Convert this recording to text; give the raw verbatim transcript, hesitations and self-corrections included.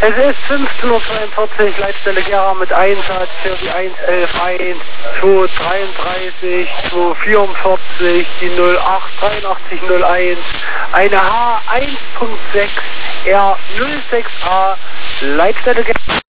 Es ist fünfzehn Uhr zweiundvierzig, Leitstelle Gera mit Einsatz für die eins elf eins, zwei dreiunddreißig, zwei vierundvierzig, die null acht dreiundachtzig null eins, eine H eins Punkt sechs R null sechs A, Leitstelle Gera.